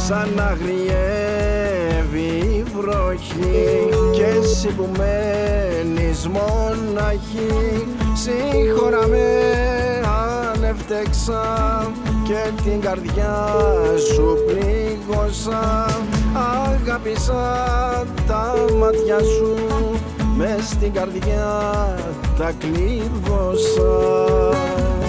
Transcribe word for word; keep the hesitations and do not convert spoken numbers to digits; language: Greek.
σαν να αγριεύει η βροχή κι εσύ που μένεις μοναχή. Συγχώρα με αν έφτεξα και την καρδιά σου πλήγωσα. Αγάπησα τα μάτια σου, μες στην καρδιά τα κλείδωσα.